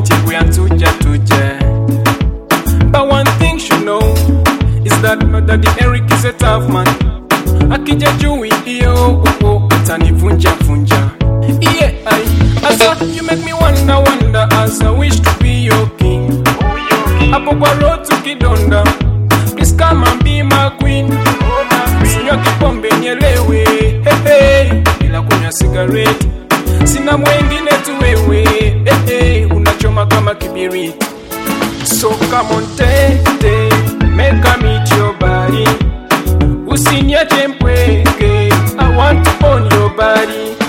wanting we are tuja. But one thing you know is that my daddy Eric is a tough man. Akija juu iyo atanivunja. Yeah, asa you make me wonder as I wish to be your king. Hapo kwa road to Kidonda, please come and be my queen. Sinywa kipombe nielewe, hey, bila kunywa cigarette. Sina mwengine tu wewe, hey, unachoma kama kibiriti. So come on, make a meet your body. Usinyache mpweke, I want to own your body.